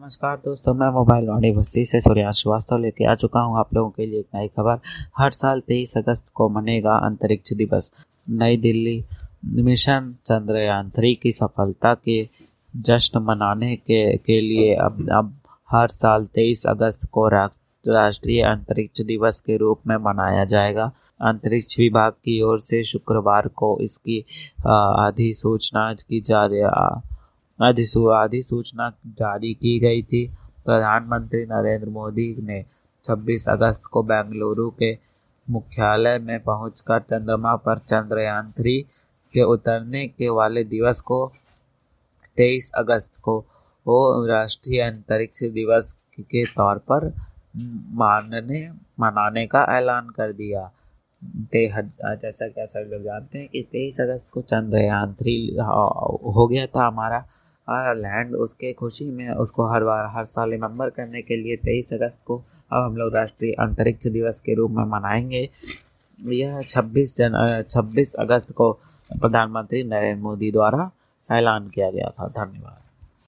नमस्कार दोस्तों, मैं मोबाइल वाणी बस्ती से सूर्यांश श्रीवास्तव लेके आ चुका हूँ आप लोगों के लिए एक नई खबर। हर साल 23 अगस्त को मनेगा अंतरिक्ष दिवस। नई दिल्ली मिशन चंद्रयान-3 की सफलता के जश्न मनाने के लिए अब हर साल 23 अगस्त को राष्ट्रीय अंतरिक्ष दिवस के रूप में मनाया जाएगा। अंतरिक्ष विभाग की ओर से शुक्रवार को इसकी अधिसूचना जारी की गई थी। प्रधानमंत्री नरेंद्र मोदी ने 26 अगस्त को बेंगलुरु के मुख्यालय में पहुंचकर चंद्रमा पर चंद्रयान-3 के उतरने के वाले दिवस को 23 अगस्त को राष्ट्रीय अंतरिक्ष दिवस के तौर पर मनाने का ऐलान कर दिया। जैसा कि सभी लोग जानते हैं कि 23 अगस्त को चंद्रयान-3 हो गया था हमारा लैंड। उसके खुशी में उसको हर साल रिमेंबर करने के लिए 23 अगस्त को अब हम लोग राष्ट्रीय अंतरिक्ष दिवस के रूप में मनाएंगे। यह 26 अगस्त को प्रधानमंत्री नरेंद्र मोदी द्वारा ऐलान किया गया था। धन्यवाद।